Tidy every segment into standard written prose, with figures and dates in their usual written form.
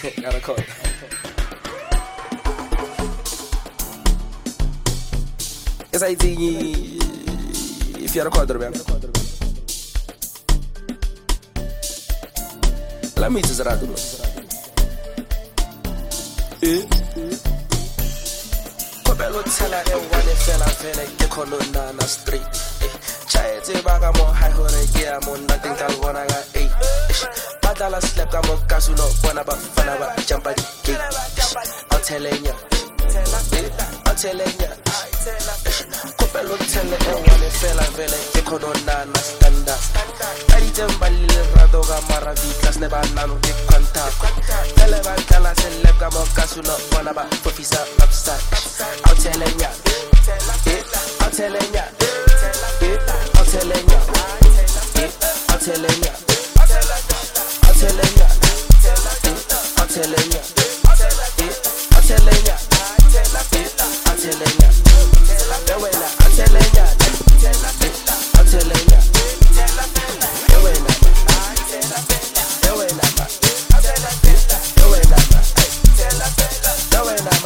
Gotta call it. Esa aí tem fiara quadro bem. La mi zarato. Bello tell I one fella fella ke khona na street chaetse ba ka mo high hore ke ya mo nothing tal bona ga badala slap ka mo kasuno bona ba fana ba jump at gate I'll telling ya Bello tell I one fella fella ke khona na standa ai jambali rato ga mara vi class ne ba nanu de contact tele ba kala slap ka mo kasuno bona ba officer upside I'm telling ya, I'm telling ya, I'm telling ya, I'm telling ya, I'm telling ya, I'm telling ya, I'm telling ya, I'm telling ya, the way that I'm telling ya, I'm telling ya, the way that, the way that, the way that, the way that.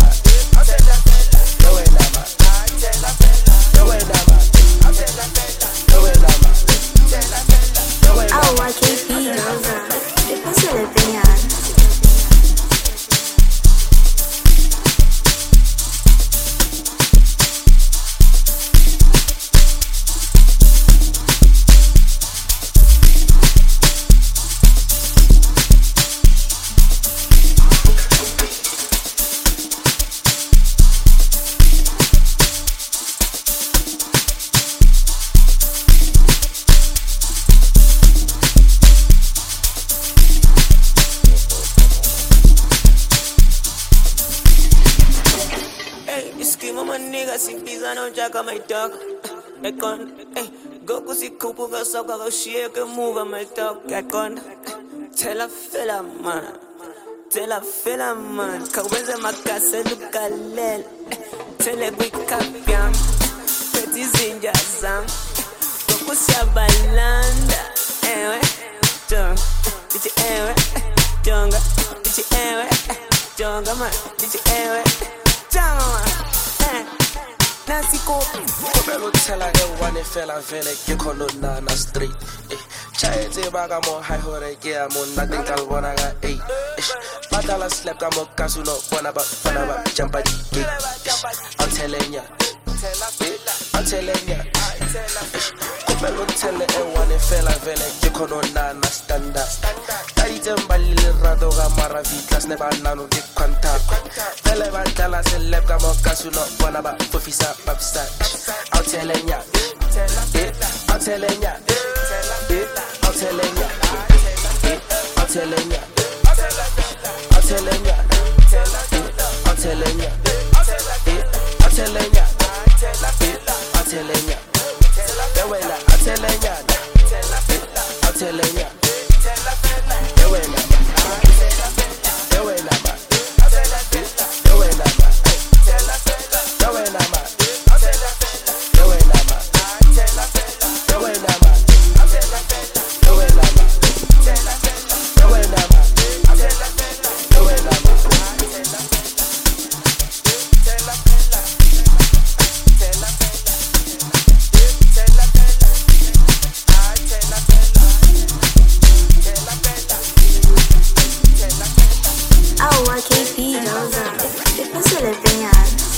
My dog, get on, go see Kupu, go so go shake a move on my dog, get on. Tell a fella man, Kaweza Makasa look a lel, tell a big capiam, Petty Zinja Zam, Gokusia Balanda, Jung, did you ever, Junga, did you ever, Junga man, did you ever, Junga. Nancy Kopi Bello tell I one fella vele ke khona na street chaetse ba ka mo high hore ke ya mo nothing tal bona ga badala slap ka mo kasuno bona ba fana ba jump at gate I'm telling ya I'm telling ya Bello tell I one fella vele ke khona na standa ai jambali rato ga mara vi class ne ba nanu de contact vele ba dala slap ka mo kasuno bona ba officer upside I'm telling ya I'm telling ya I'm telling ya I'm telling ya I'm telling ya I'm telling ya I'm telling ya I'm telling ya the way that I'm telling ya I'm telling ya the way that the way that the way that the way that KP, depois você lê bem a